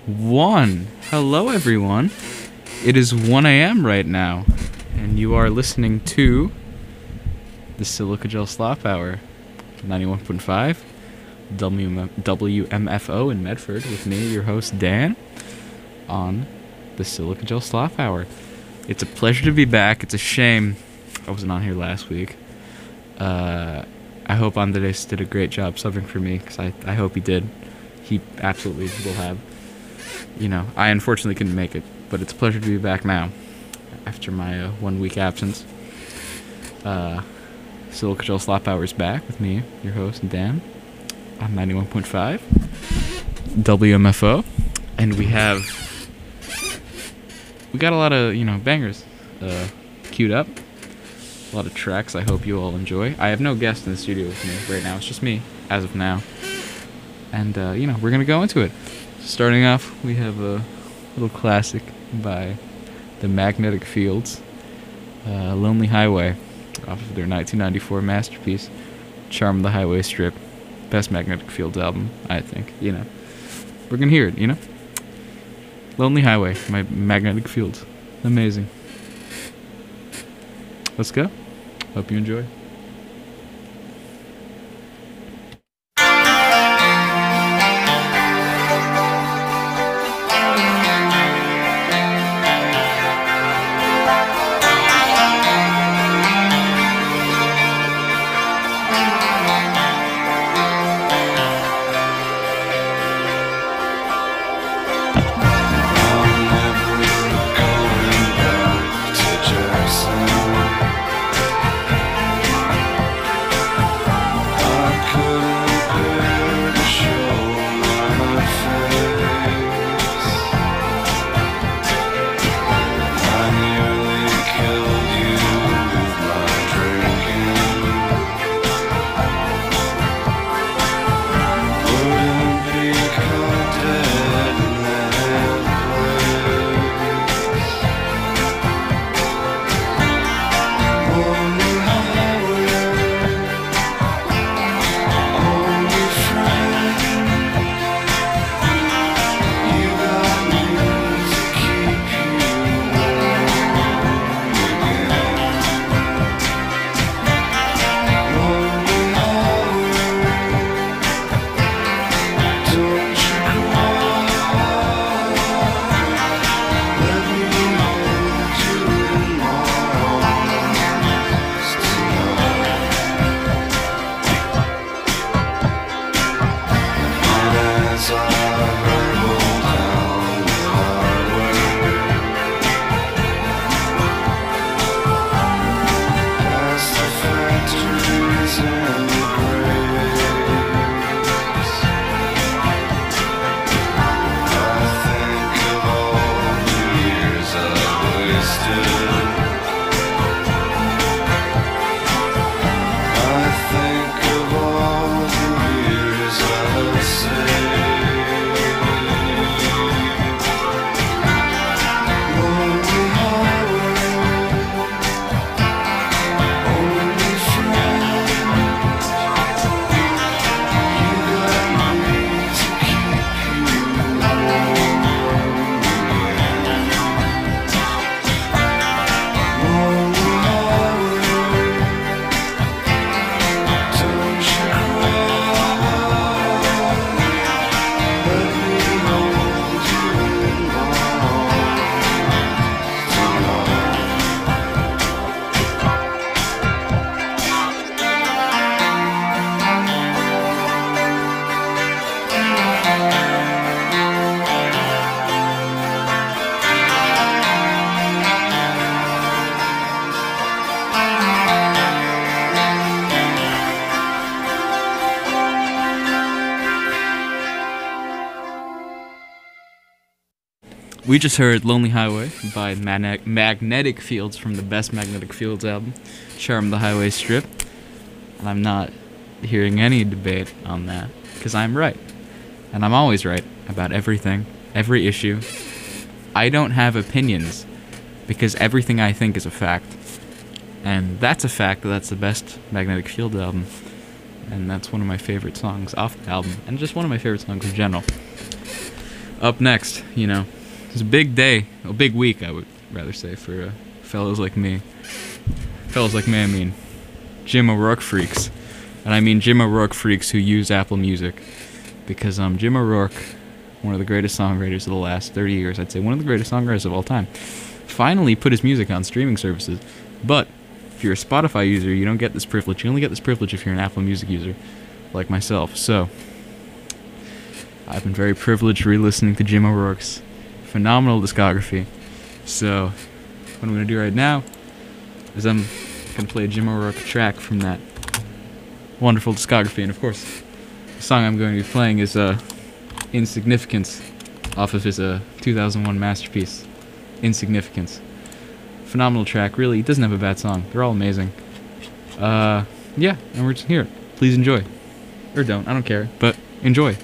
1. Hello, everyone. It is 1 a.m. right now, and you are listening to the Silica Gel Slop Hour, 91.5 WMFO in Medford, with me, your host, Dan, on the Silica Gel Slop Hour. It's a pleasure to be back. It's a shame I wasn't on here last week. I hope Andres did a great job subbing for me, because I hope he did. He absolutely will have. I unfortunately couldn't make it, but it's a pleasure to be back now after my 1 week absence. Silica Gel Slop Hour is back with me, your host, Dan, on 91.5 WMFO, and we got a lot of bangers queued up, a lot of tracks I hope you all enjoy. I have no guest in the studio with me right now. It's just me as of now, and we're gonna go into it. Starting off, we have a little classic by the Magnetic Fields, Lonely Highway, off of their 1994 masterpiece, Charm of the Highway Strip. Best Magnetic Fields album, I think. We're gonna hear it, Lonely Highway, my Magnetic Fields. Amazing. Let's go. Hope you enjoy. We just heard Lonely Highway by Magnetic Fields from the best Magnetic Fields album, Charm of the Highway Strip. And I'm not hearing any debate on that, because I'm right. And I'm always right about everything, every issue. I don't have opinions, because everything I think is a fact. And that's a fact that that's the best Magnetic Fields album. And that's one of my favorite songs off the album, and just one of my favorite songs in general. Up next, it's a big day, a big week, I would rather say, for fellows like me. Fellows like me, I mean Jim O'Rourke freaks. And I mean Jim O'Rourke freaks who use Apple Music. Because Jim O'Rourke, one of the greatest songwriters of the last 30 years, I'd say one of the greatest songwriters of all time, finally put his music on streaming services. But if you're a Spotify user, you don't get this privilege. You only get this privilege if you're an Apple Music user, like myself. So I've been very privileged re-listening to Jim O'Rourke's phenomenal discography. So what I'm going to do right now is I'm going to play a Jim O'Rourke track from that wonderful discography. And of course, the song I'm going to be playing is Insignificance, off of his 2001 masterpiece, Insignificance. Phenomenal track, really. He doesn't have a bad song. They're all amazing. Yeah, and we're just here. Please enjoy. Or don't, I don't care, but enjoy.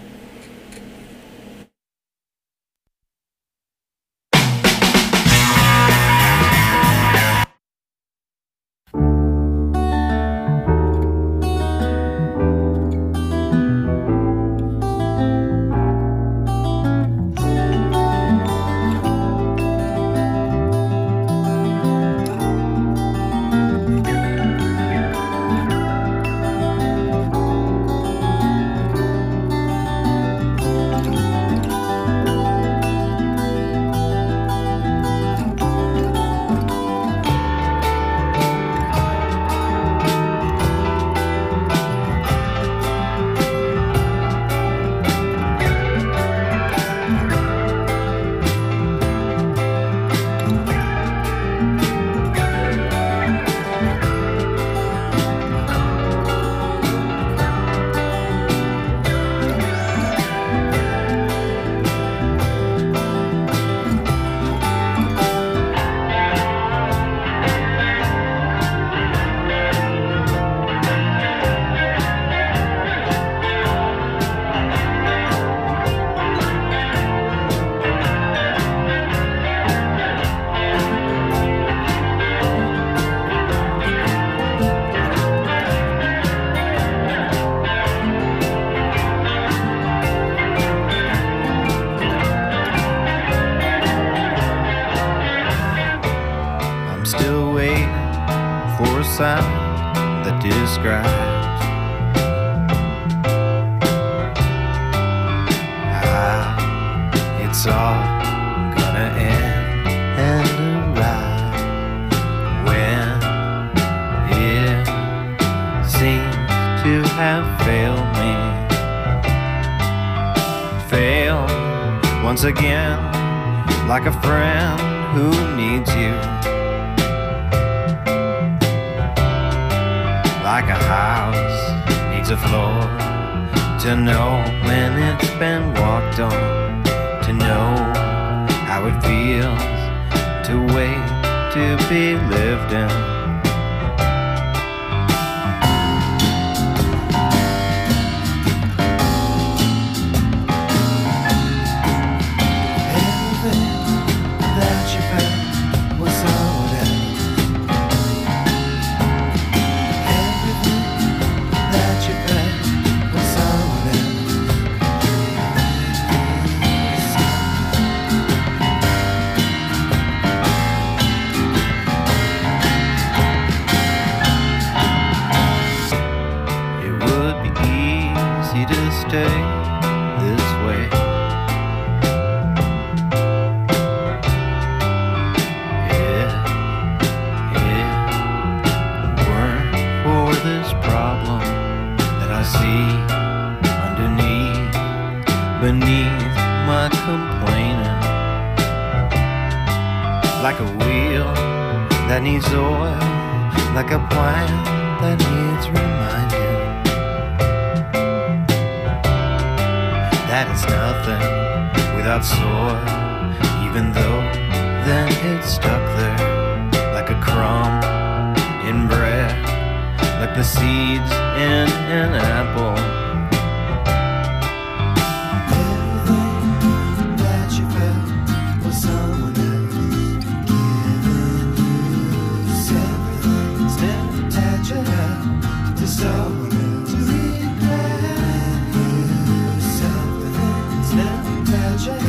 That describes how it's all gonna end and arrive when it seems to have failed me. Failed once again, like a friend who needs you. Like a house needs a floor to know when it's been walked on, to know how it feels to wait to be lived in. Stay this way. It weren't for this problem that I see beneath my complaining, like a wheel that needs oil, like a plant that needs reminding. That it's nothing without soil, even though then it's stuck there like a crumb in bread, like the seeds in an apple. Everything that you felt was someone else giving you. Everything's never attached up to someone else. To regret you. Never attached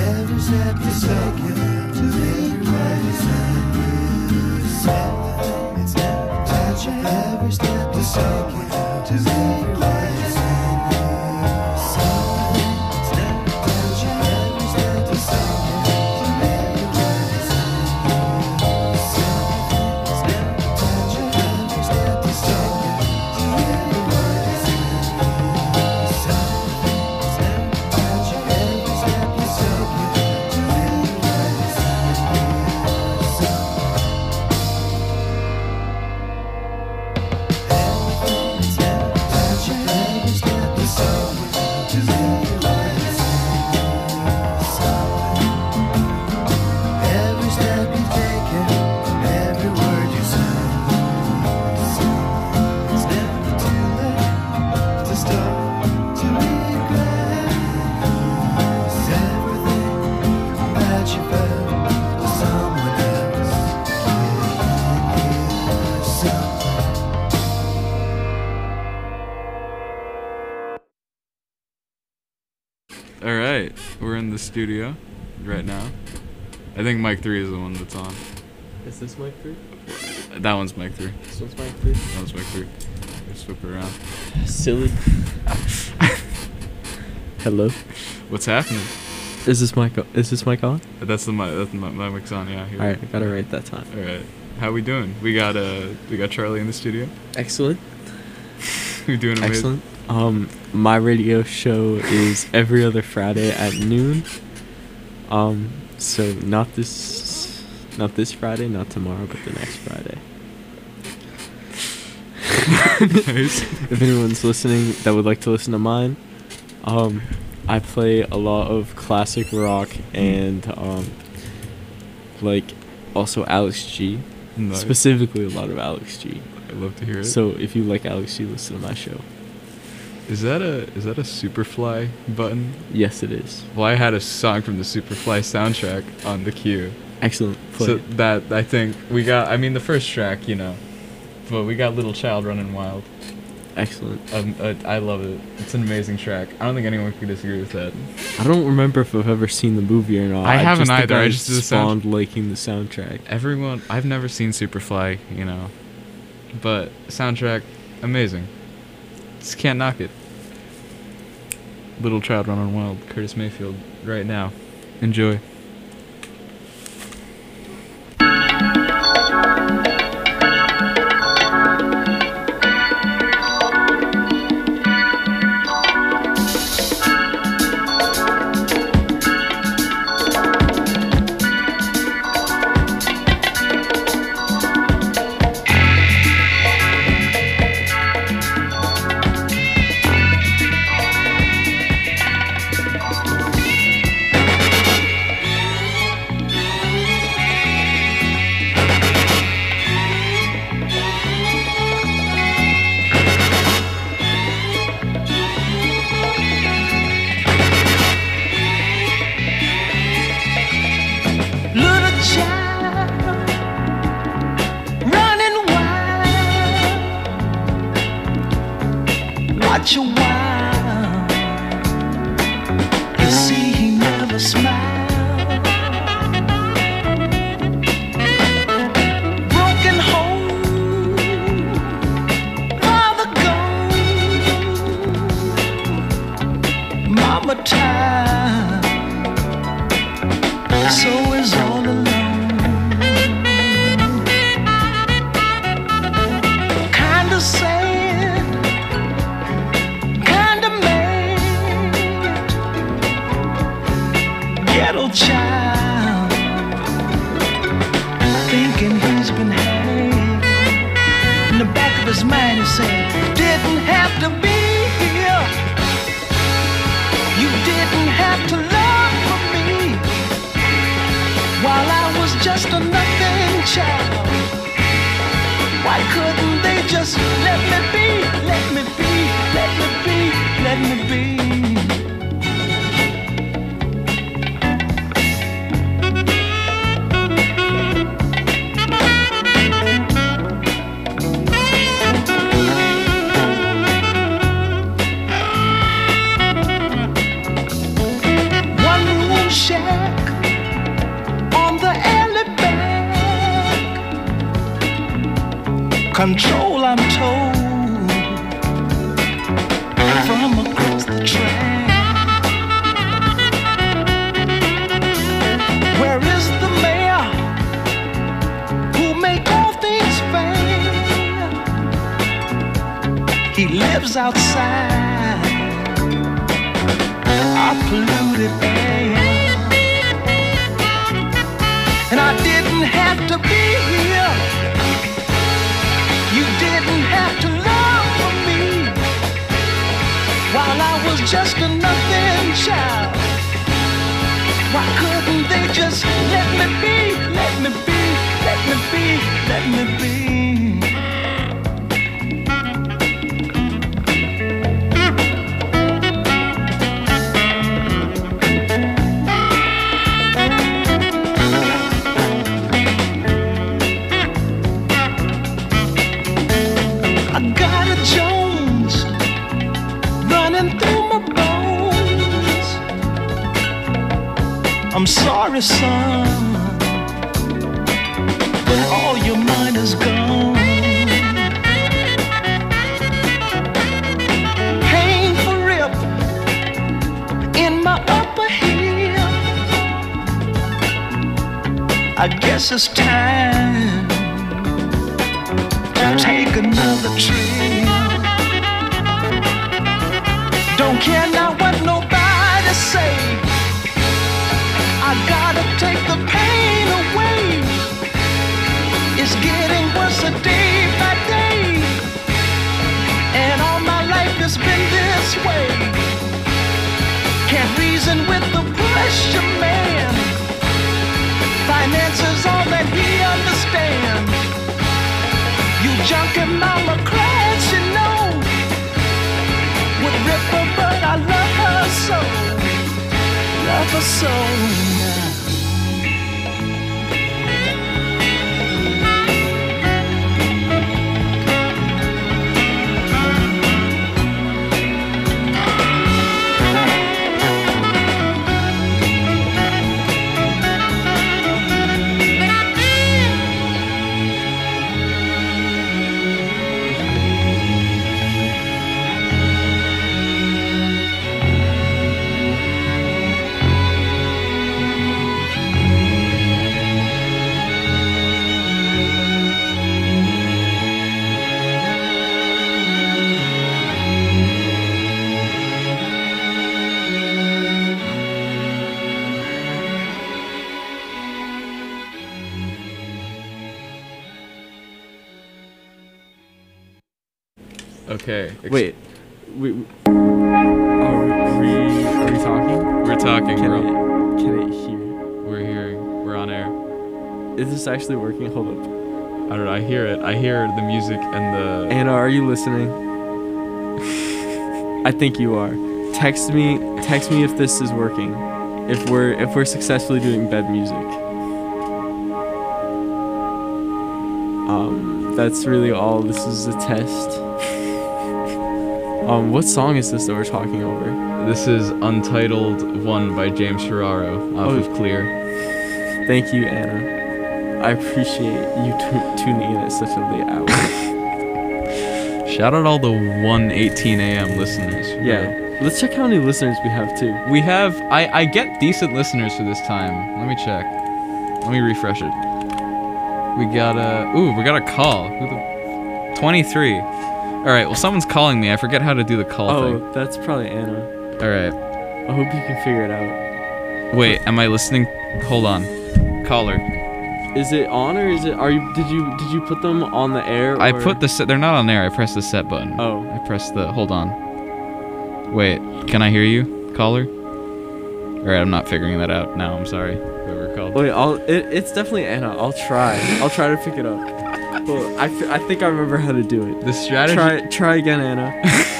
Alright, we're in the studio right now. I think mic 3 is the one that's on. Is this mic 3? That one's mic 3. This one's mic 3? That one's mic 3. Just flip it around. Silly. Hello? What's happening? Is this mic on? That's the mic. That's my mic's on. Yeah. Alright, I got it right that time. Alright. How we doing? We got Charlie in the studio. Excellent. We're doing amazing. Excellent. My radio show is every other Friday at noon. So not this Friday, not tomorrow, but the next Friday. Nice. If anyone's listening that would like to listen to mine, I play a lot of classic rock and like also Alex G. Nice. Specifically a lot of Alex G. I'd love to hear it. So if you like Alex G, listen to my show. Is that a Superfly button? Yes, it is. Well, I had a song from the Superfly soundtrack on the queue. Excellent. Play So it. that I think we got. I mean, the first track, you know, but we got Little Child Running Wild. Excellent. I love it. It's an amazing track. I don't think anyone could disagree with that. I don't remember if I've ever seen the movie or not. I haven't just think either. I just did the spawned liking the soundtrack. Everyone, I've never seen Superfly, you know, but soundtrack, amazing. Just can't knock it. Little Child Running Wild, Curtis Mayfield, right now. Enjoy. Watch a while. You see, he never smiled. Broken home, father gone, mama tired, so is all alone. Kinda sad, kinda mad, ghetto child, thinking he's been had. In the back of his mind he said, didn't have to be here, you didn't have to love for me, while I was just a nothing child. Why couldn't they just let me be, let me be, let me be, let me be? One room shack on the alley back. Control, I'm told. lives outside our polluted air. And I didn't have to be here. You didn't have to love for me while I was just a nothing child. Why couldn't they just let me be, let me be, let me be, let me be? I got a Jones running through my bones. I'm sorry, son, but all your mind is gone. Painful rip in my upper hip. I guess it's time to take another trip. Don't care now what nobody say. I gotta take the pain away. It's getting worse a day by day, and all my life has been this way. Can't reason with the pressure man. Finance is all that he understands. You junkie mama cries, you know, would rip her, but I love her so, love her so. Okay. Wait, are we talking? We're talking. Can We're, it hear? we're hearing. We're on air. Is this actually working? Hold up. I don't know. I hear it. I hear the music and the. Anna, are you listening? I think you are. Text me if this is working. If we're successfully doing bed music. That's really all. This is a test. What song is this that we're talking over? This is Untitled One by James Ferraro off of Clear. Thank you, Anna. I appreciate you tuning in at such a late hour. Shout out all the 1:18 a.m. listeners. Yeah. Let's check how many listeners we have too. We have. I get decent listeners for this time. Let me check. Let me refresh it. We got a call. Who the? 23. All right. Well, someone's calling me. I forget how to do the call thing. Oh, that's probably Anna. All right. I hope you can figure it out. Wait. Am I listening? Hold on. Caller. Is it on or is it? Did you put them on the air? I or? put the set. They're not on air. I pressed the set button. Oh. I pressed the. Hold on. Wait. Can I hear you, caller? All right. I'm not figuring that out now. I'm sorry. Whoever called. Wait. It's definitely Anna. I'll try to pick it up. Well, I think I remember how to do it. The strategy. Try again, Anna.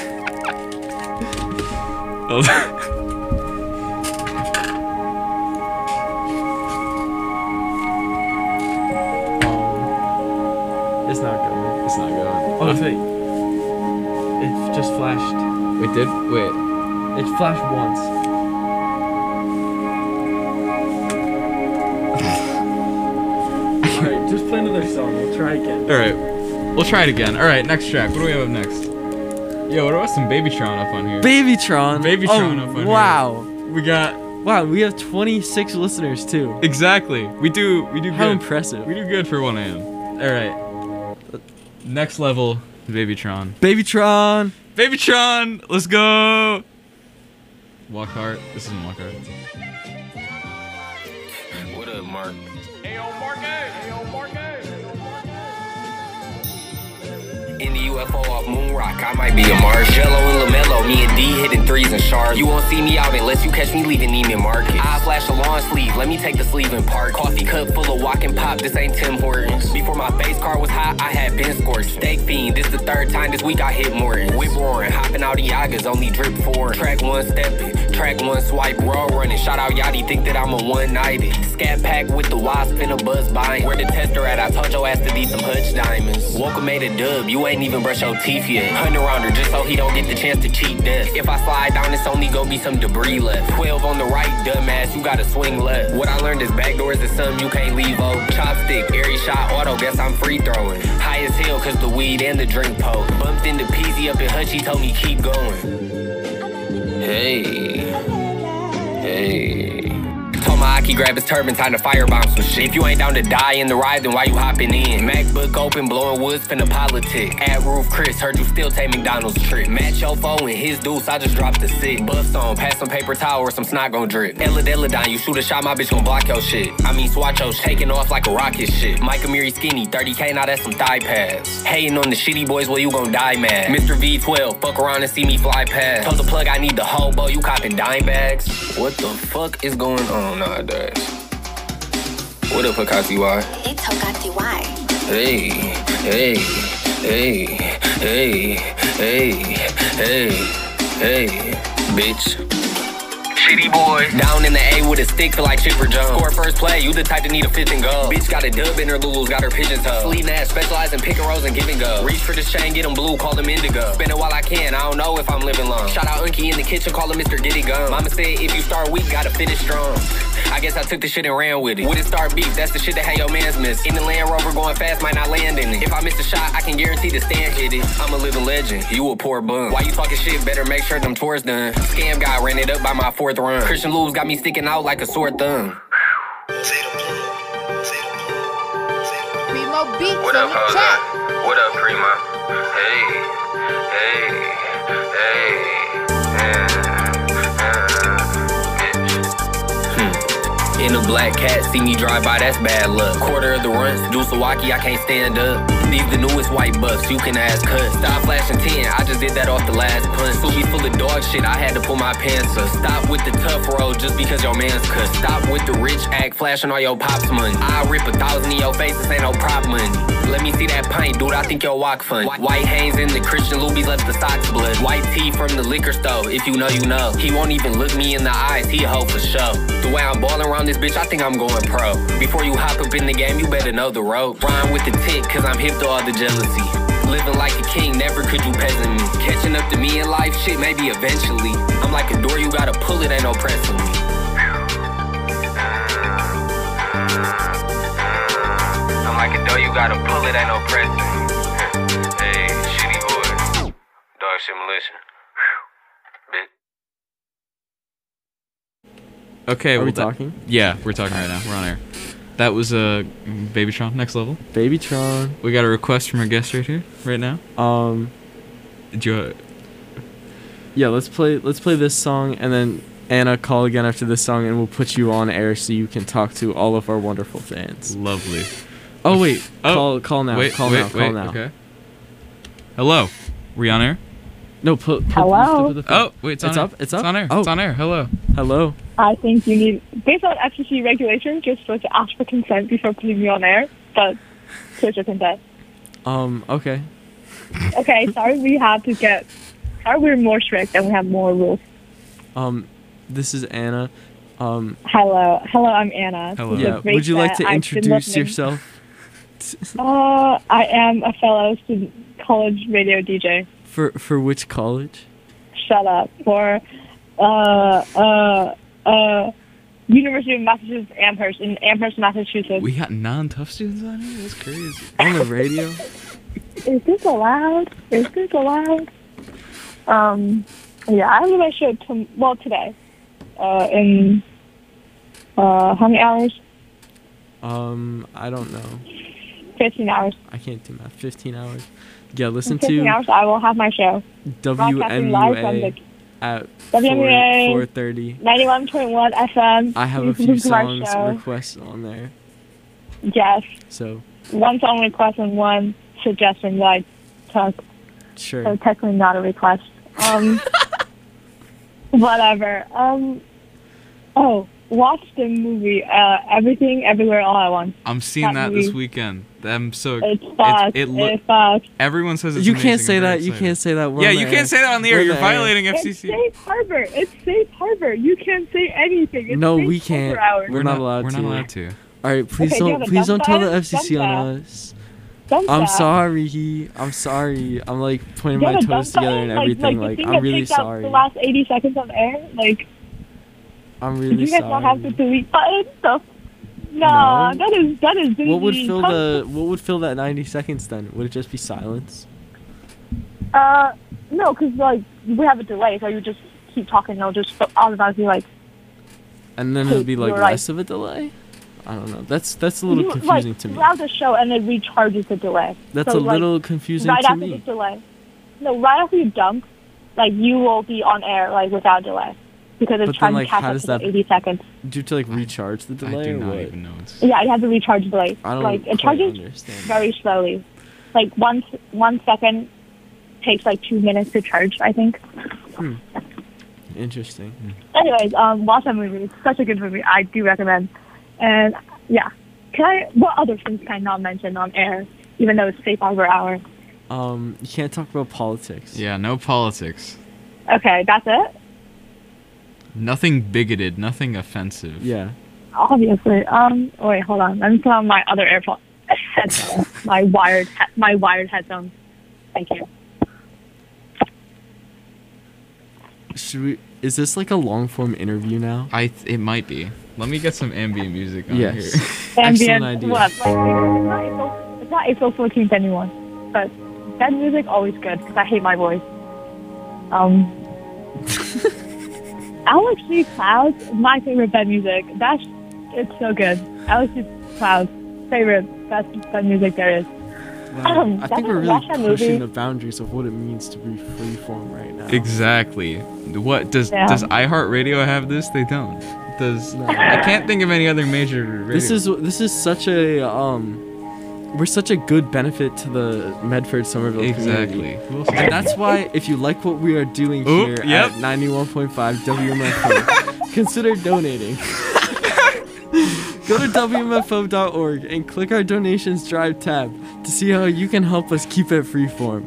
It's not going. It's not going. Oh, wait. It just flashed. Wait. It flashed once. Alright, just play another song. We'll try again. All right. We'll try it again. All right. Next track. What do we have up next? Yo, what about some Babytron up on here? Babytron. Babytron up on here. Wow. We got. Wow, we have 26 listeners too. Exactly. We do good. How impressive. We do good for 1 a.m. All right. Next level Babytron. Babytron. Babytron! Let's go! Walk hard. This isn't Walk hard. What up, Mark? In the UFO off Moon Rock, I might be a Mars. Jello and LaMelo, me and D hitting threes and shards. You won't see me out unless you catch me leaving Neiman Market. I flash a long sleeve, let me take the sleeve and park. Coffee cup full of walking pop, this ain't Tim Hortons. Before my face car was hot, I had been scorched. Steak fiend, this the third time this week I hit Morton. Whip roaring, hopping out of Yagas, only drip foreign. Track one stepping, track one swipe, raw running. Shout out Yachty, think that I'm a one-nighted. Scat pack with the wasp in a buzz buying. Where the tester at? I told your ass to need some Hutch diamonds. Woke made a dub, you ain't even brush your teeth yet. 100 rounder just so he don't get the chance to cheat death. If I slide down, it's only gonna be some debris left. 12 on the right, dumbass, you gotta swing left. What I learned is backdoors is something you can't leave, oh. Chopstick, airy shot, auto, guess I'm free throwing. High as hell cause the weed and the drink poke. Bumped into Peasy up in Hutch, he told me keep going. Hey. Told my Aki grab his turban, time to firebomb some shit. If you ain't down to die in the ride, then why you hopping in? MacBook open, blowing woods, finna politic. At Roof Chris, heard you still take McDonald's trip. Match your foe and his deuce, I just dropped the sit. Buffs on, pass some paper towel or some snot gon' drip. Eladon, you shoot a shot, my bitch gon' block your shit. I mean, swatch your taking off like a rocket shit. Mike Amiri skinny, 30K, now that's some thigh pads. Hating on the shitty boys, well, you gon' die mad. Mr. V12, fuck around and see me fly past. Told the plug I need the hobo, you copping dime bags. What the fuck is going on nowadays? What up, Hokati Y? It's Hokati Y. Hey, bitch. Shitty boy. Down in the A with a stick, feel like Chipper Jones. Score first play, you the type to need a fifth and go. Bitch got a dub in her Lulu's, got her pigeon toe. Sleep ass, specialize in pick and rolls and give and go. Reach for this chain, get them blue, call them indigo. Spend it while I can, I don't know if I'm living long. Shout out Unky in the kitchen, call him Mr. Get It Gum. Mama said if you start weak, gotta finish strong. I guess I took the shit and ran with it. Wouldn't start beef, that's the shit that had your mans miss. In the Land Rover going fast, might not land in it. If I miss a shot, I can guarantee the stand hit it. I'm a living legend, you a poor bum. Why you talking shit, better make sure them tours done. Scam guy ran it up by my fourth run. Christian Lou's got me sticking out like a sore thumb. Primo beats What in up, the Hola? chat. What up, Primo? In a black cat, see me drive by, that's bad luck. Quarter of the runs, Dusawaki, I can't stand up. These the newest white bucks, you can ask cut. Stop flashing 10, I just did that off the last punch. Sushi full of dog shit, I had to pull my pants up. Stop with the tough road just because your man's cut. Stop with the rich act, flashing all your pops money. I rip 1,000 in your face, this ain't no prop money. Let me see that pint, dude, I think your walk fun. White Hanes in the Christian Lubies left the socks blood. White tee from the liquor store, if you know, you know. He won't even look me in the eyes, he a hoe for show. The way I'm balling around this bitch, I think I'm going pro. Before you hop up in the game, you better know the road. Rhyme with the tick, cause I'm hip to all the jealousy. Living like a king, never could you peasant me. Catching up to me in life, shit, maybe eventually. I'm like a door, you gotta pull it, ain't no pressing me. I'm like a door, you gotta pull it, ain't no pressing me. Hey, shitty boy. Dog shit militia. Bitch. Okay, Are we that- talking? Yeah, we're talking right now. We're on air. That was Babytron, next level. Babytron. We got a request from our guest right here, right now. Did you? Yeah, let's play this song, and then Anna, call again after this song, and we'll put you on air so you can talk to all of our wonderful fans. Lovely. Oh wait, Oh, call now. Wait, call wait, now. Okay. Hello. We on air? No, put Hello? the Oh, wait, it's on It's air. up? It's up? on air. Oh. It's on air. Hello. Hello. I think you need, based on FCC regulations, you're supposed to ask for consent before putting me on air, but here's your consent. Okay. Okay, sorry we're more strict and we have more rules. This is Anna. Hello, I'm Anna. Hello. This is Yeah, great would you like that to I've been introduce listening. yourself? I am a fellow student college radio DJ. For which college? Shut up. For University of Massachusetts Amherst in Amherst, Massachusetts. We got non-tough students on here? That's crazy. On the radio? Is this allowed? Yeah, I have my show today. In how many hours? I don't know. 15 hours. I can't do math. 15 hours. Yeah, listen In 15 to hours, I will have my show. Broadcasting live from WMUA the at WMUA 4:30. 91.1 FM. I have You a can few listen to our songs show. requests on there. Yes. So, One song request and one suggestion that I took. sure. So technically not a request. Whatever. Oh, watch the movie Everything Everywhere All at Once. I'm seeing That that this movie. weekend. I'm so It's fucked. It's fucked. everyone says it's You amazing. can't say I'm very that. You excited. can't say that. We're Yeah, on you the can't air. say that on the We're air. on You're the air. violating It's FCC. safe harbor. It's safe harbor. You can't say anything. It's No, safe we harbor can't. hours. We're not allowed We're to. not allowed to. All right, please Okay, do you don't. have a Please don't dump tell the bag? FCC Dump on bag. us. Dump I'm that. sorry. I'm sorry. I'm like pointing You my have a toes dump together bag? and Like everything. the Like, thing I'm that really takes out sorry. the last 80 seconds on air? Like, I'm did really you guys not have the sorry. delete button? So, no, No. that is What would dingy. fill the What would fill that 90 seconds then? Would it just be silence? No, because, like, we have a delay, so you just keep talking, and it'll just automatically, like, And then it would be like You're right. less of a delay? I don't know. That's a little you, confusing like, to me. throughout the show, and it recharges the delay. That's so, a like, little confusing right to after the me. delay. No, right after you dump, like, you will be on air, like, without delay. Because it's But then, trying like, to catch how up does to the that- 80 seconds. Do you have to like recharge the I delay do or not what? even know. It's Yeah, you have to recharge delay. I don't like, it quite charges understand. very slowly. Like, 1 second takes, like, 2 minutes to charge, I think. Interesting. Anyways, watch that movie. It's such a good movie. I do recommend. And, yeah. What other things can I not mention on air, even though it's safe harbor hour? You can't talk about politics. yeah, no politics. Okay, that's it? Nothing bigoted. Nothing offensive. Yeah. Obviously. Wait, hold on. Let me put on my other AirPods. Headphones. my wired headphones. Thank you. Should we? Is this like a long form interview now? It might be. Let me get some ambient music on Yes. here. Excellent idea. What? Like, it's not April 14th anymore. But that music always good because I hate my voice. Alex G. Clouds, my favorite bed music. It's so good. Alex G. Clouds, favorite best bed music there is. Wow. I think we're really watch that movie. pushing the boundaries of what it means to be freeform right now. Exactly. What does Yeah. iHeartRadio have this? They don't. Does No. I can't think of any other major radio. This is such a we're such a good benefit to the Medford Somerville community. exactly. And that's why if you like what we are doing Oop, here yep. at 91.5 WMFO, consider donating. Go to WMFO.org and click our donations drive tab to see how you can help us keep it freeform.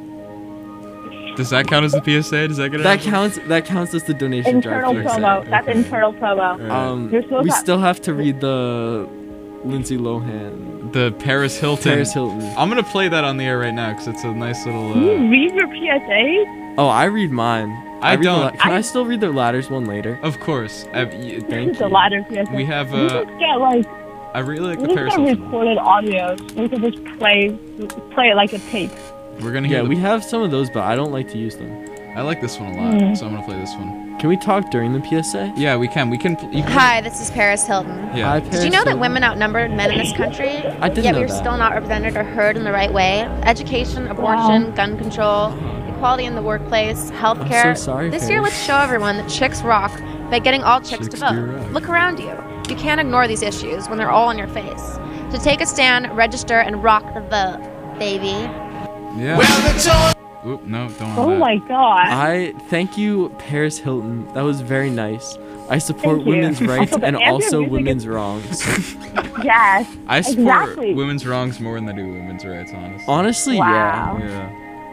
Does that count as the PSA? Does that get it? That counts as the donation Internal drive. promo. That's Okay. internal promo. Alright. You're supposed We to- still have to read the Lindsay Lohan, The Paris Hilton. Paris Hilton. I'm gonna play that on the air right now because it's a nice little. Can you read your PSA? Oh, I read mine. I read the don't. Can I still read the ladders one later? Of course. Thank The you. ladder PSA. We have, We just get like I really like we the just Paris get Hilton. recorded audio. We can just play it like a tape. We're gonna hear. Yeah, the- we have some of those, but I don't like to use them. I like this one a lot, Mm. so I'm gonna play this one. Can we talk during the PSA? Yeah, we can. We can. You can Hi, this is Paris Hilton. Yeah. Hi, Did Paris you know that Hilton. women outnumber men in this country? I didn't Yet know we're that. still not represented or heard in the right way. Education, abortion, gun control, equality in the workplace, healthcare. I'm so sorry, This year, Paris. let's show everyone that chicks rock by getting all chicks Chicks to do vote. rock. Look around you. You can't ignore these issues when they're all in your face. So take a stand, register, and rock the vote, baby. Yeah. Oop, no, don't want Oh that. my god. I thank you, Paris Hilton. That was very nice. I support Thank you. women's rights Also, the and ambient also music women's is- wrongs. Yes. I support Exactly. women's wrongs more than I do women's rights, honestly. Honestly, Wow. Yeah.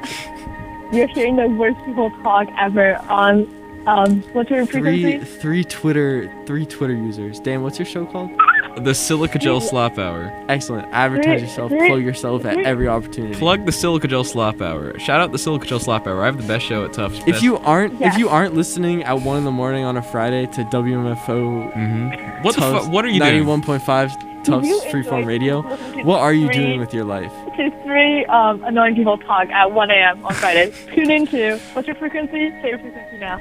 You're hearing the worst people talk ever on what's your yeah. frequency? Three Twitter users. Dan, what's your show called? The Silica Gel Slop Hour. Excellent. Advertise yourself. Plug yourself at every opportunity. Plug the Silica Gel Slop Hour. Shout out the Silica Gel Slop Hour. I have the best show at Tufts. If you aren't Yeah. listening at 1 in the morning on a Friday to WMFO What the Tufts, fuck? What are you doing? 91.5 Do Tufts you Freeform enjoy Radio. listening to What are you three- doing with your life? To three annoying people talk at 1 a.m. on Fridays. Tune into what's your frequency? Say your frequency now.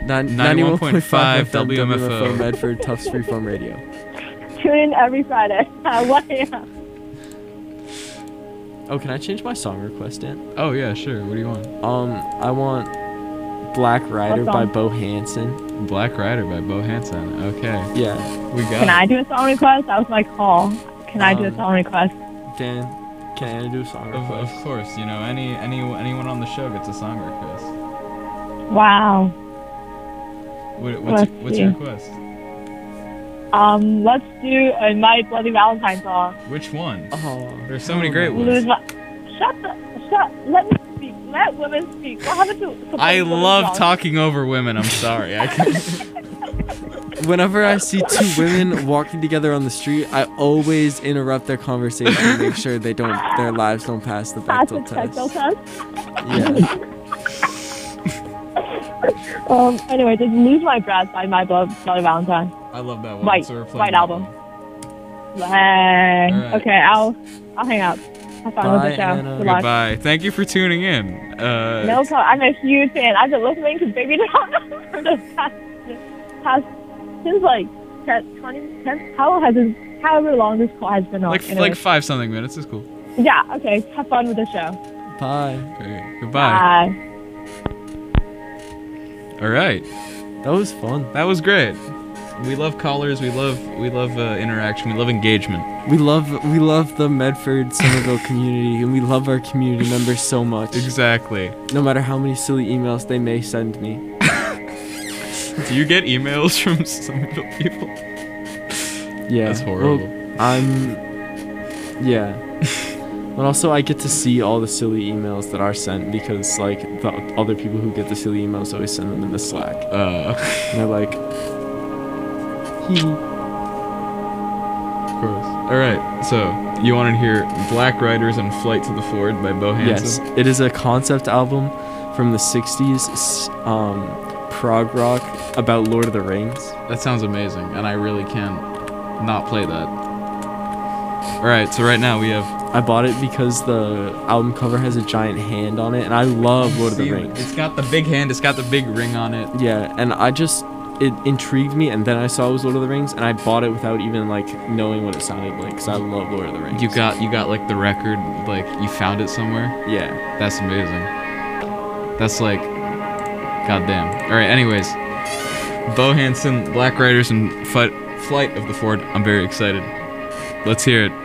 91.5 FM WMFO. Medford Tufts Freeform Radio. Tune in every Friday at 1 a.m. Oh, can I change my song request, Dan? Oh yeah, sure. What do you want? I want Black Rider What by song? Bo Hansen. Black Rider by Bo Hansen. Okay, Yeah. we got. Can I do a song request? That was my call. Can I do a Um, song request? Dan, can I do a song Of request? course, you know anyone on the show gets a song request. Wow. What's Let's your see. request? Let's do a My Bloody Valentine song. Which one? Oh, There's so many great Lose ones. Let me speak. Let women speak. What happened to supporting I women's love songs? talking over women. I'm sorry. I can. Whenever I see two women walking together on the street, I always interrupt their conversation to make sure their lives don't pass the Pass the Bechdel test. Bechdel test. Yeah. Anyway, just Lose My Breath by My Bloody Valentine. I love that one. White. So we're playing White that album. one. Bang. All right. Okay, I'll hang up. Have fun with Bye, the show. Anna. Good luck. Goodbye. Thank you for tuning in. No problem. I'm a huge fan. I've been listening to Baby Doll for the past since like 10, however long this call has been on. like Anyway. 5 something minutes is cool. Yeah, okay. Have fun with the show. Bye. Okay. Goodbye. Bye. All right. That was fun. That was great. We love callers. We love interaction. We love engagement. We love the Medford Somerville community, and we love our community members so much. Exactly. No matter how many silly emails they may send me. Do you get emails from some people? Yeah. That's horrible. Well, yeah. But also, I get to see all the silly emails that are sent because, like, the other people who get the silly emails always send them in the Slack. And they're like, Of course. All right. So you want to hear Black Riders and Flight to the Ford by Bo yes, Hansen? it is a concept album from the 60s, prog rock about Lord of the Rings. That sounds amazing, and I really can't not play that. All right. So right now we have. I bought it because the album cover has a giant hand on it, and I love Lord of the See, Rings. It's got the big hand. It's got the big ring on it. Yeah, and it intrigued me, and then I saw it was Lord of the Rings, and I bought it without even like knowing what it sounded like, because I love Lord of the Rings. You got like the record. Like you found it somewhere. Yeah. That's amazing. That's like, goddamn. All right. Anyways, Bo Hansen, Black Riders, and Flight of the Ford. I'm very excited. Let's hear it.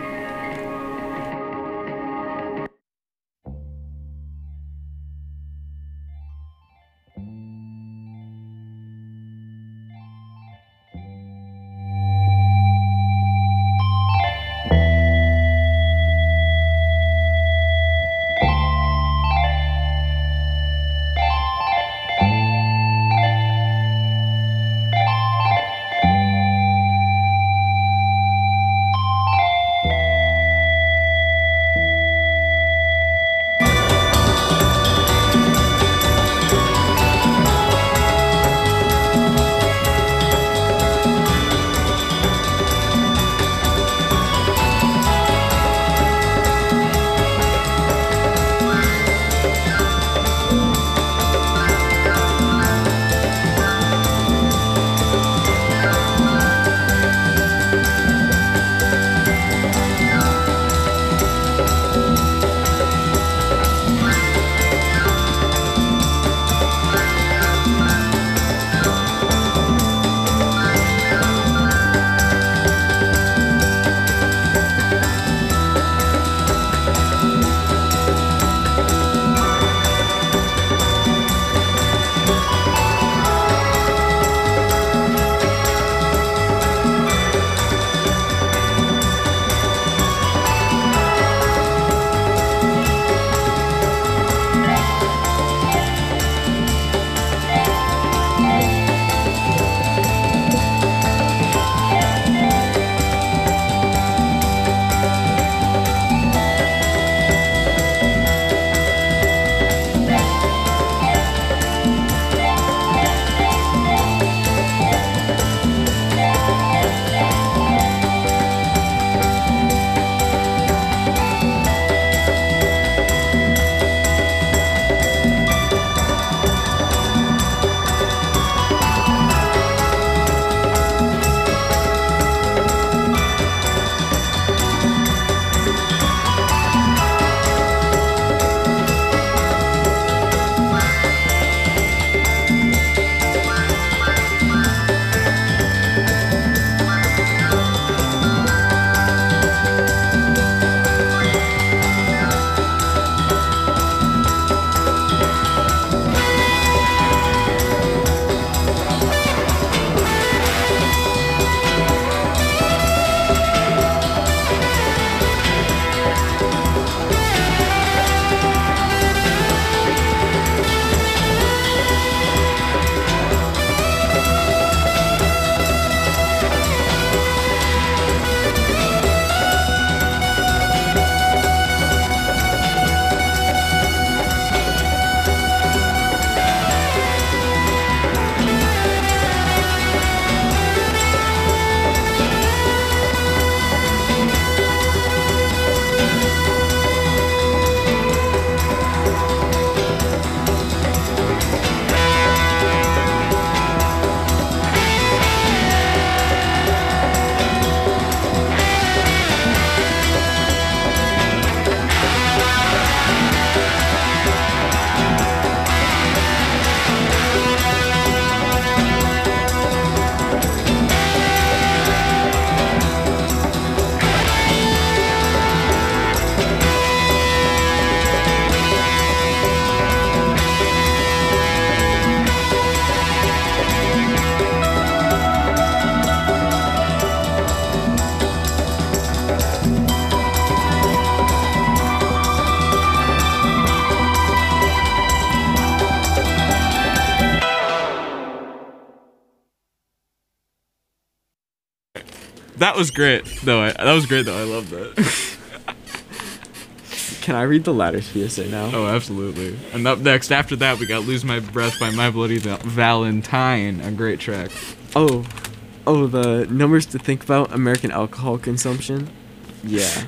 That was great. That was great though. I love that. Can I read the Ladders PSA now? Oh, absolutely. And up next, after that, we got "Lose My Breath" by My Bloody Valentine, a great track. Oh, the numbers to think about American alcohol consumption. Yeah.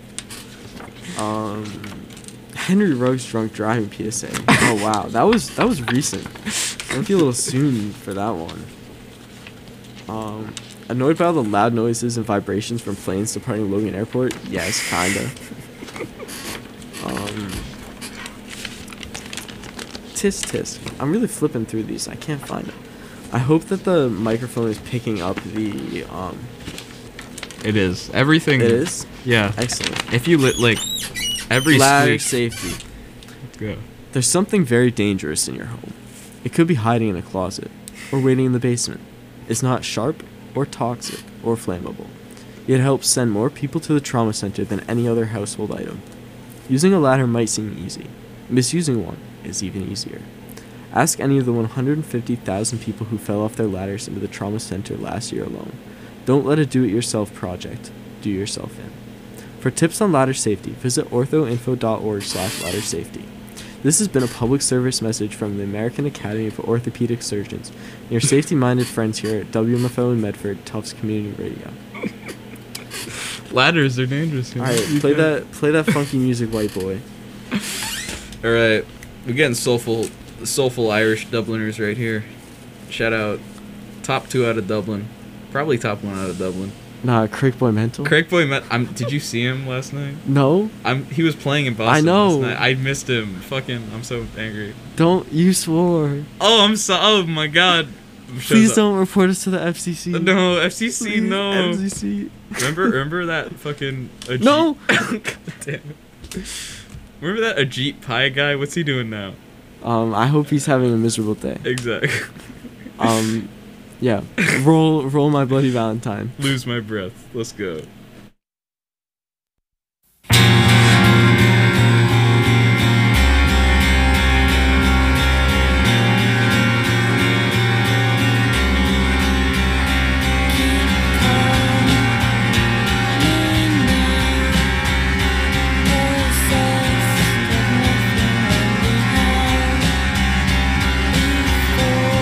Henry Ruggs drunk driving PSA. Oh wow, that was recent. Might be a little soon for that one. Annoyed by all the loud noises and vibrations from planes departing Logan Airport? Yes, kinda. Tisk tisk. I'm really flipping through these. I can't find them. I hope that the microphone is picking up the It is. Everything. It is? Yeah. Excellent. If you like every Ladder squeak. safety. Let's go. There's something very dangerous in your home. It could be hiding in a closet or waiting in the basement. It's not sharp or toxic or flammable. It helps send more people to the trauma center than any other household item. Using a ladder might seem easy. Misusing one is even easier. Ask any of the 150,000 people who fell off their ladders into the trauma center last year alone. Don't let a do-it-yourself project do yourself in. For tips on ladder safety, visit orthoinfo.org/laddersafety. This has been a public service message from the American Academy of Orthopedic Surgeons and your safety-minded friends here at WMFO in Medford, Tufts Community Radio. Ladders are dangerous. All right, play that funky music, white boy. All right, we're getting soulful Irish Dubliners right here. Shout out, top 2 out of Dublin, probably top 1 out of Dublin. Nah, Craig Boy Mental. Craig Boy did you see him last night? No. He was playing in Boston. I know. Last night. I missed him. I'm so angry. You swore. Oh, oh my God. Please don't report us to the FCC. No, FCC, Please, no. FCC. Remember that fucking Ajit? No. God damn it. Remember that Ajit Pai guy? What's he doing now? I hope he's having a miserable day. Exactly. Yeah. Roll My Bloody Valentine. Lose My Breath. Let's go.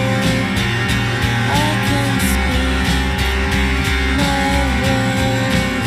I can speak my words.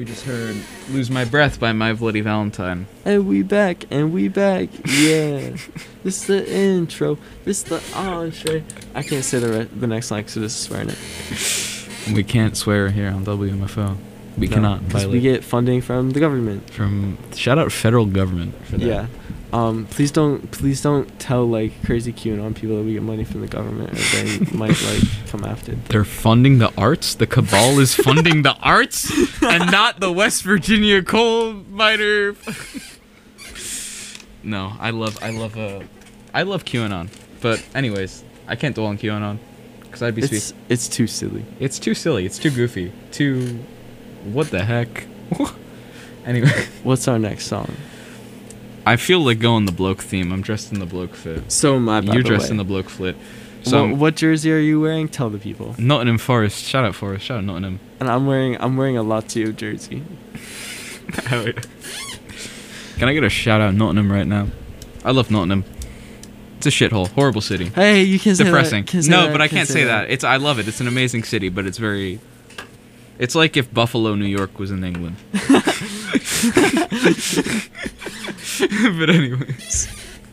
just heard Lose My Breath by My Bloody Valentine. And we back, yeah. This is the intro, this is the entree. I can't say the next line because this is swearing it. We can't swear here on WMFO. We No, cannot 'cause violate. we get funding from the government. Shout out federal government for that. Yeah. Please don't tell like crazy QAnon people that we get money from the government, or they might like come after. They're funding the arts? The cabal is funding the arts? And not the West Virginia coal miner? No, I love QAnon. But anyways, I can't dwell on QAnon. Because I'd be It's too silly. It's too silly. It's too goofy. Too... What the heck? Anyway. What's our next song? I feel like going the bloke theme. I'm dressed in the bloke fit. So am I, by You're the dressed way. in the bloke flit. So What jersey are you wearing? Tell the people. Nottingham Forest. Shout out Forest. Shout out Nottingham. And I'm wearing a Lazio jersey. Can I get a shout out Nottingham right now? I love Nottingham. It's a shithole. Horrible city. Hey, you can say Depressing. that. Can say No, that, but I can can't say that. I love it. It's an amazing city, but it's very... It's like if Buffalo, New York was in England. But anyways.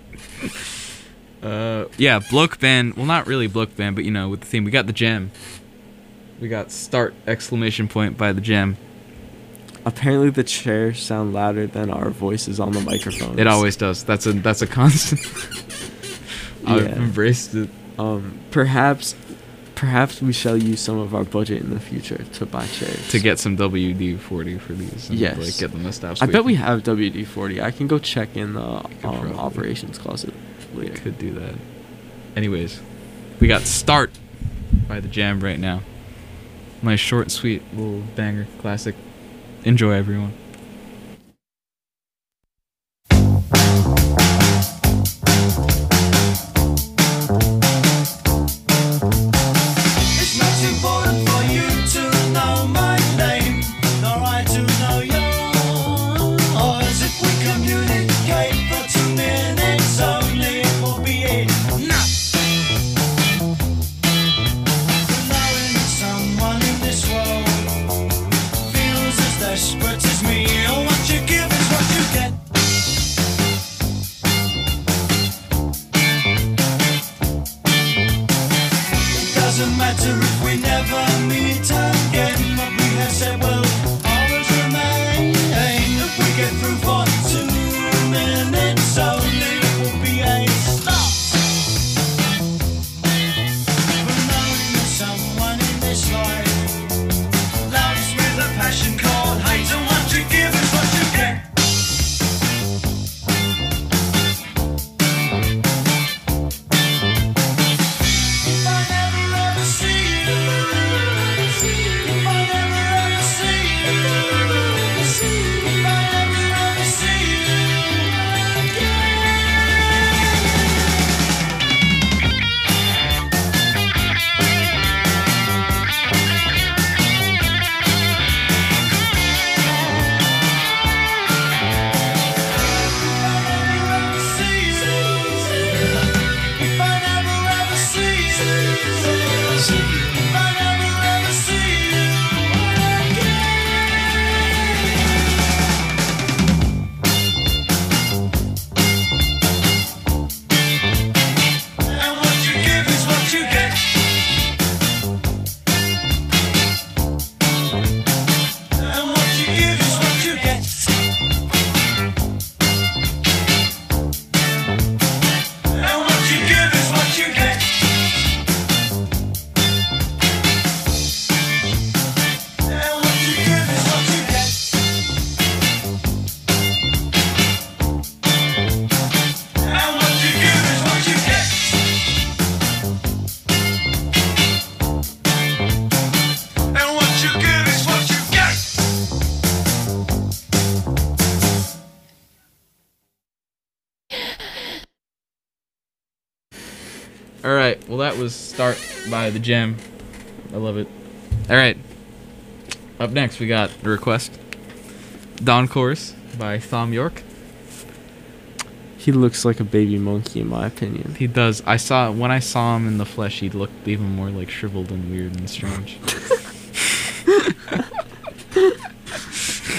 Yeah, bloke band. Well, not really bloke band, but you know, with the theme. We got The Jam. We got Start! Exclamation point by The Jam. Apparently the chairs sound louder than our voices on the microphones. It always does. That's a constant. I've Yeah. embraced it. Perhaps we shall use some of our budget in the future to buy chairs. To get some WD-40 for these. And Yes. Like, get them established. I bet we have WD-40. I can go check in the probably. operations closet We later. could do that. Anyways, we got Start by The Jam right now. Nice short, sweet little banger, classic. Enjoy, everyone. It's not important for you to know my name, nor I to know yours. If we communicate for 2 minutes only, it will be enough. For knowing that someone in this world feels as desperate as me, and what you give is what you get. It doesn't matter if we never meet again, but we have said, well, always remain. If we get through for 2 minutes only, it will be a start. For knowing that someone in this life loves with a passion called hate, and what you give is what you get. If I never ever see you, if I never ever see you, if I never ever see you if I never ever see you, if I never ever see you and what you give is what you get. And what you give is what you get. And what you give is what you get. And what you give is what you get. And what you give is what you get. And what you give is what you get. Alright, well that was Start by The Jam. I love it. Alright. Up next we got the request. Dawn Chorus by Thom Yorke. He looks like a baby monkey, in my opinion. He does. When I saw him in the flesh, he looked even more like shriveled and weird and strange.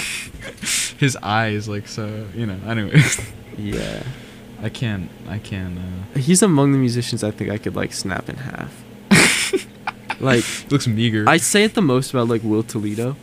his eyes like so, anyway. Yeah. I can't He's among the musicians I think I could like snap in half. Like, looks meager. I say it the most about like Will Toledo.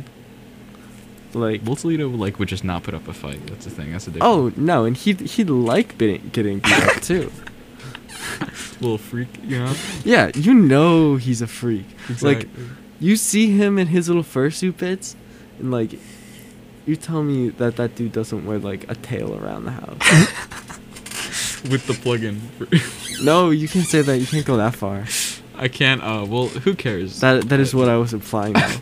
Like, Will Toledo would just not put up a fight. That's the thing. That's the difference. oh no, and he'd like getting beat up too. Little freak, Yeah, he's a freak. Like, you see him in his little fursuit bits, and like, you tell me that dude doesn't wear like a tail around the house. With the plug-in. No, you can't say that. You can't go that far. I can't. Well, who cares? That is what I was implying. Though.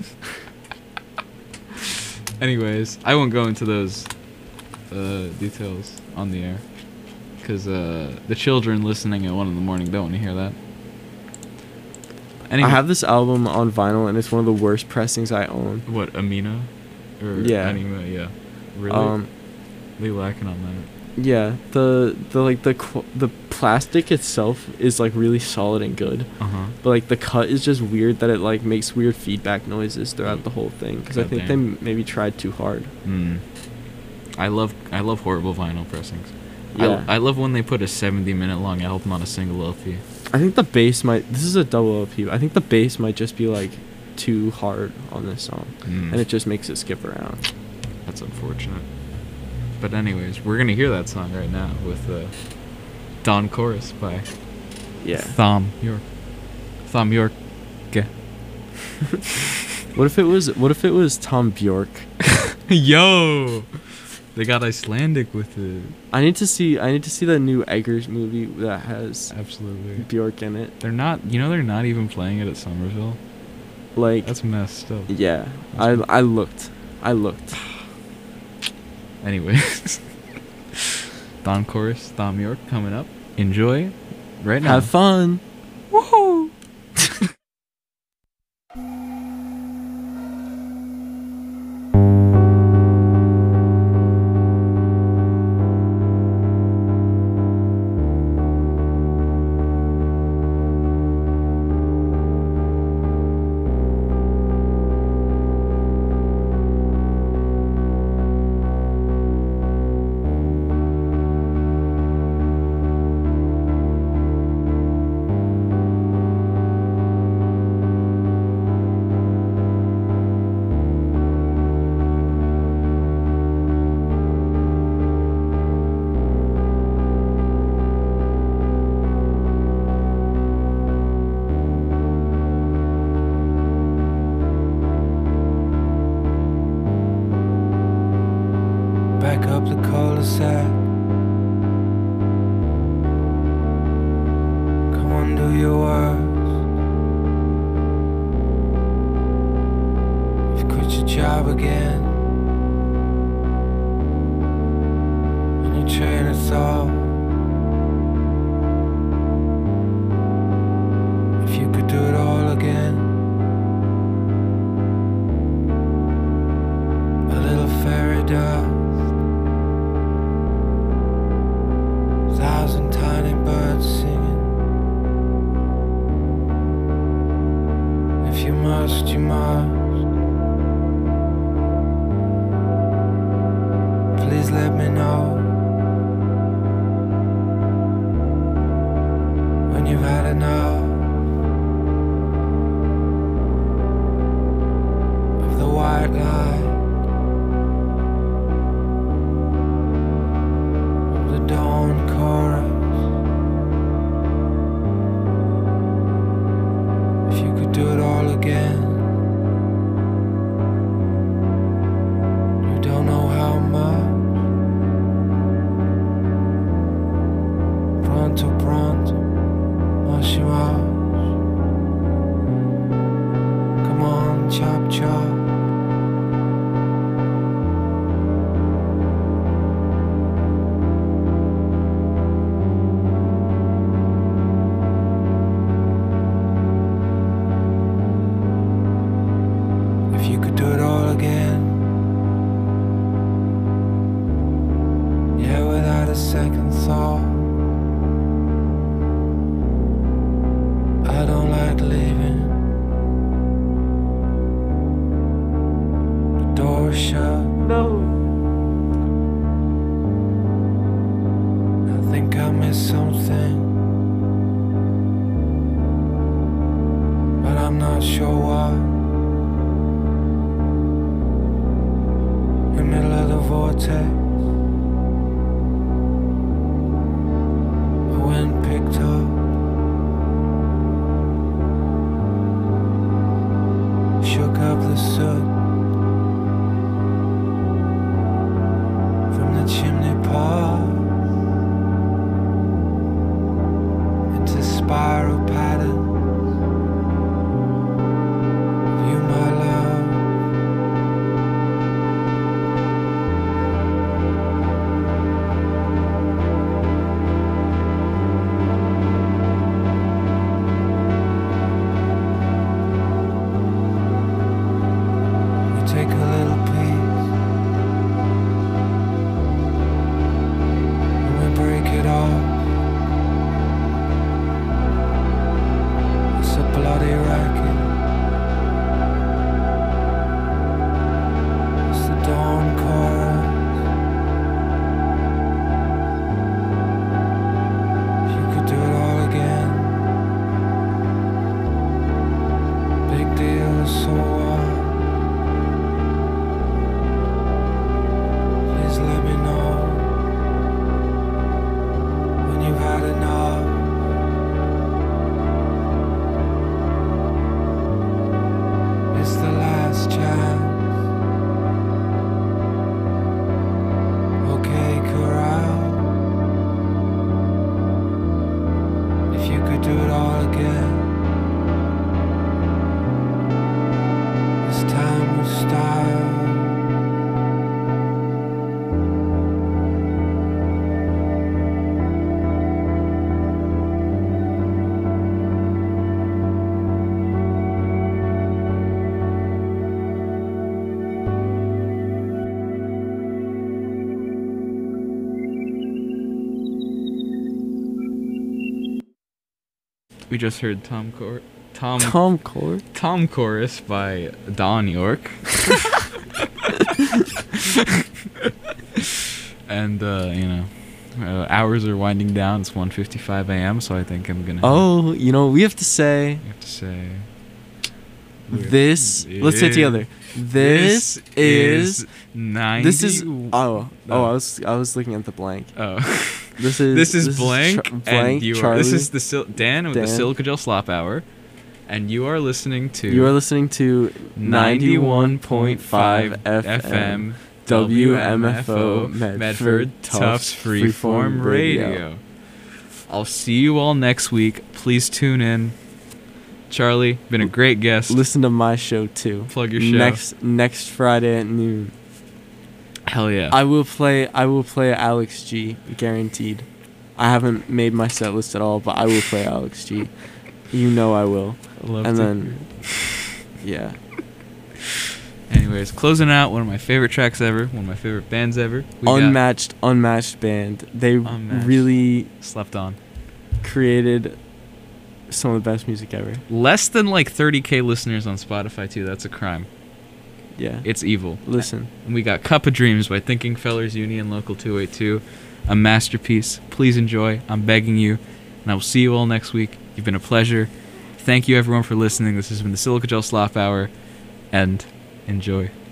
Anyways, I won't go into those details on the air, because the children listening at 1 a.m. don't want to hear that. Anyway, I have this album on vinyl, and it's one of the worst pressings I own. what, Amina? Or Yeah. Anima, yeah. Really? They lacking on that. Yeah, the plastic itself is like really solid and good, but like the cut is just weird that it like makes weird feedback noises throughout the whole thing. Because I think they maybe tried too hard. I love horrible vinyl pressings. Yeah. I love when they put a 70-minute long album on a single LP. I think the bass might. This is a double LP. I think the bass might just be like too hard on this song, and it just makes it skip around. That's unfortunate. But anyways, we're gonna hear that song right now with Dawn Chorus by Thom Yorke. Thom Yorke. What if it was Tom Bjork? Yo, they got Icelandic with it. I need to see that new Eggers movie that has Absolutely Bjork in it. They're not. They're not even playing it at Somerville. Like, that's messed up. Yeah, I looked. Anyways, Dawn Chorus, Thom Yorke coming up. Enjoy right now. Have fun. Woohoo! Back up the cul-de-sac. Come on, do your worst. You've quit your job again, and your train of thought. If you could do it all again, a little fairy dust, 1,000 tiny birds singing. If you must, you must. Please let me know when you've had enough of the white light, of the dawn chorus. If you could do it all again, you don't know how much. Pronto, pronto, mas you out. Come on, chop, chop. If you could do it all again, yeah, without a second thought. I don't like leaving, the door shut. No. not sure why. In the middle of the vortex, the wind picked up. Shook up the soot from the chimney pot into spiral patterns. You, my love, you take a little piece and we break it off. It's a bloody racket. It's the dawn chorus. You could do it all again. Big deal, so what? Please let me know when you've had enough. It's the last chance. Okay, corral. If you could do it all again, this time with style. We just heard Tom Core. Chorus by Don York. And hours are winding down. It's 1:55 a.m. So I think I'm gonna. Oh, we have to say You have to say. this. Let's say it together. This is 90. This is. Oh, I was looking at the blank. Oh. This is blank, blank. and you are. Charlie. This is the Dan with the Dan. Silica Gel Slop Hour, and you are listening to. You are listening to 91.5 FM WMFO Medford Tufts Freeform Radio. I'll see you all next week. Please tune in. Charlie, been a great guest. Listen to my show too. Plug your show. Next Friday at noon. Hell yeah. I will play Alex G, guaranteed. I haven't made my set list at all, but I will play Alex G. You know I will. Yeah. Anyways, closing out, one of my favorite tracks ever, one of my favorite bands ever. Unmatched band. They really slept on. Created some of the best music ever. Less than like 30K listeners on Spotify too. That's a crime. Yeah. It's evil. Listen. And we got Cup of Dreams by Thinking Fellers Union Local 282. A masterpiece. Please enjoy. I'm begging you. And I will see you all next week. You've been a pleasure. Thank you everyone for listening. This has been the Silica Gel Slop Hour. And enjoy.